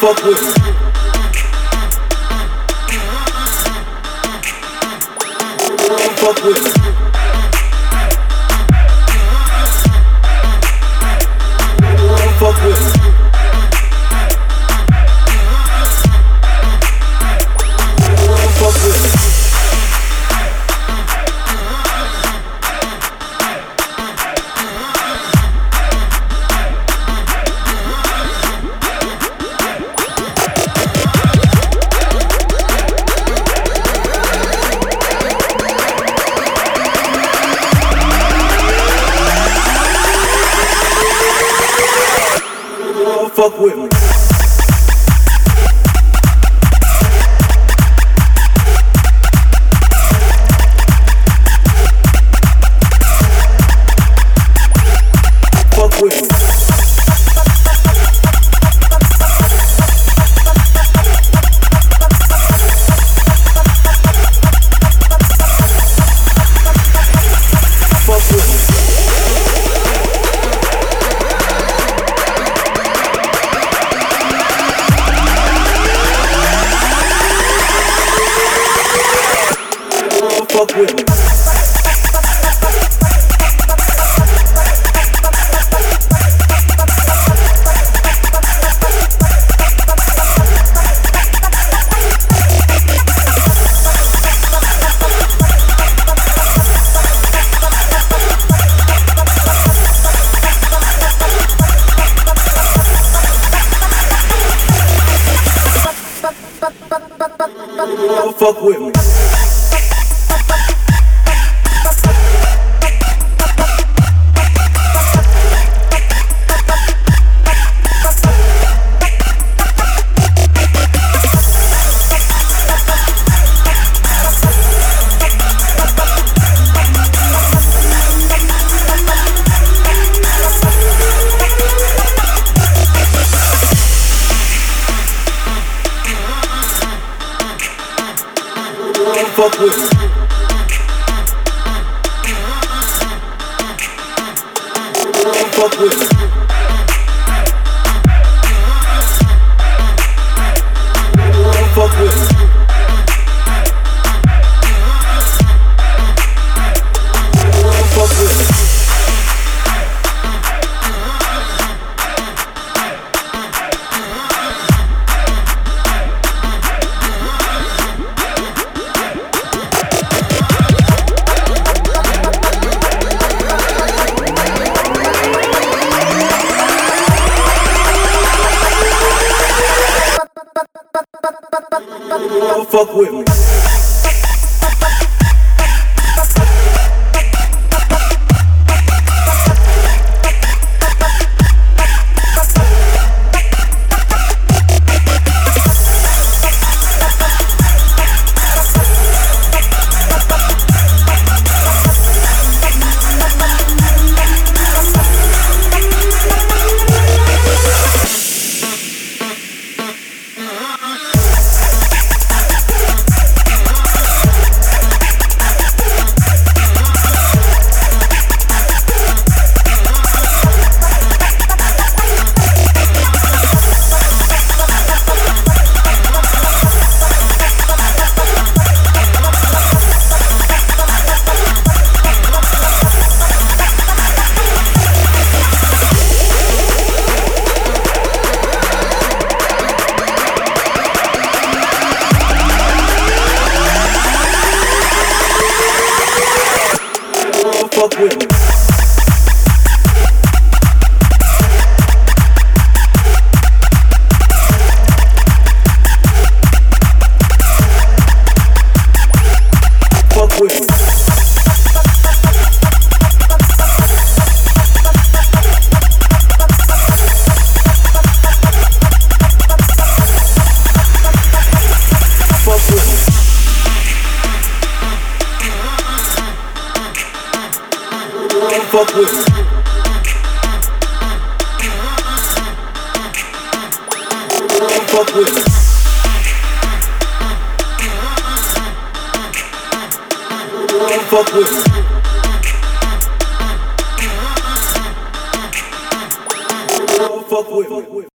fuck with me. Fuck with me. Fuck with me. Fuck with me. Fuck with me. Fuck with me. Fuck with me. Fuck with me. Fuck with me. Fuck with me. Fuck with me. Fuck with me. Fuck with me. Fuck with me. Fuck with me. Fuck with me. Fuck with me. Fuck with me. Fuck with me.